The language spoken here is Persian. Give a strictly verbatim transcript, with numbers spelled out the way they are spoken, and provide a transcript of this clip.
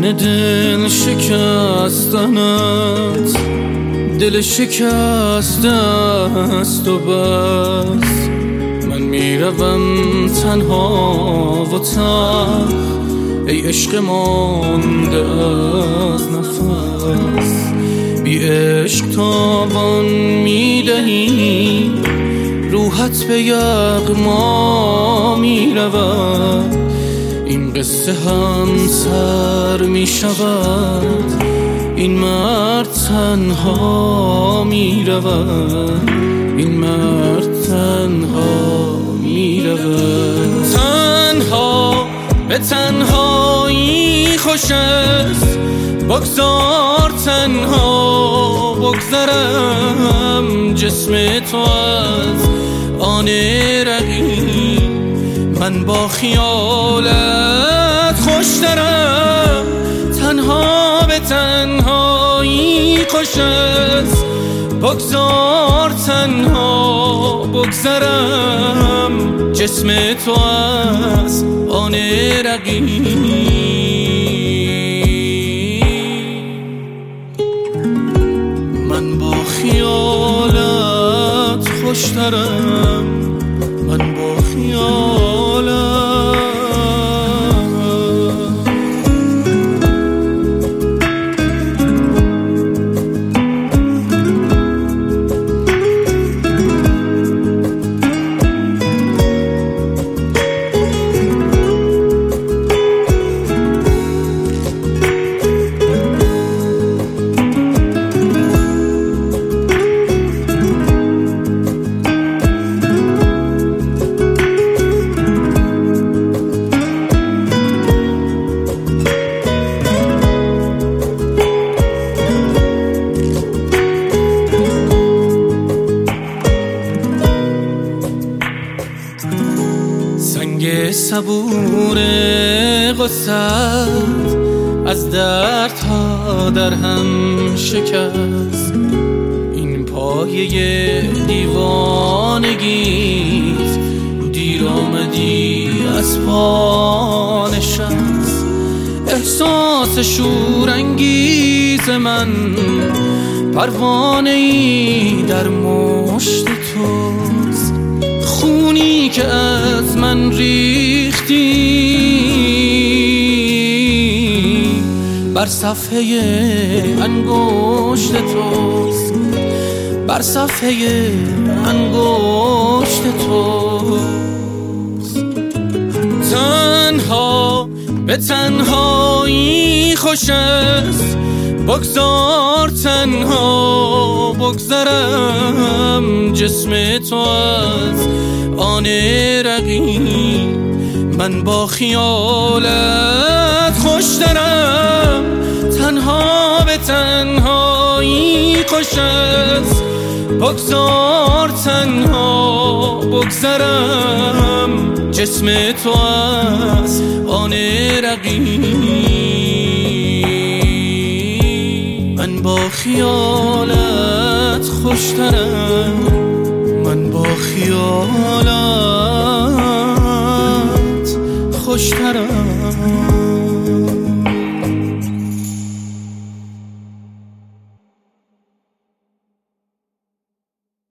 دل شکستنت دل شکسته است و بس. من میروم تنها و تنها ای عشق مانده از نفس. بی عشق تابان میدهی روحت به یغما میرود. این قصه هم سر میشود این مرد تنها میرود. این مرد تنها میرود. تنها به تنهایی خوش است بگذار تنها بگذرم جسم تو از آن رقیب. من با خیالت خوشترم تنها به تنهایی خوش است بگذار تنها بگذرم جسم تو از آن رقیب. من با خیالت خوشترم من با خیالت. سنگ صبور غصت از دردها در هم شکست. این پایه دیوانگیت دیر آمدی از پا نشست. احساس شورانگیز من پروانه‌ای در مشت توست. خونی که از من ریختی بر صفحه انگشت توست. بر صفحه انگشت توست. تنها به تنهایی خوش است بگذار تنها بگذرم جسم تو از آن رقیب. من با خیالت خوشترم تنها به تنهایی خوش است بگذار تنها بگذرم جسم تو از آن رقیب. من با خیالت خوشترم من با خیالت خوشترم.